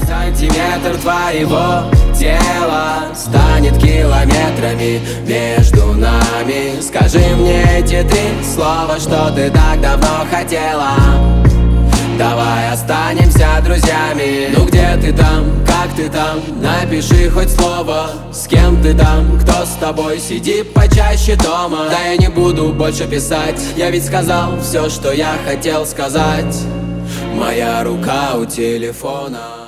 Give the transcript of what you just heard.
сантиметр твоего тела станет километрами между нами. Скажи мне эти 3 слова, что ты так давно хотела. Давай останемся друзьями. Ну где ты там, как ты там? Напиши хоть слово, с кем ты там, кто с тобой. Сиди почаще дома. Да я не буду больше писать, я ведь сказал все, что я хотел сказать. Моя рука у телефона.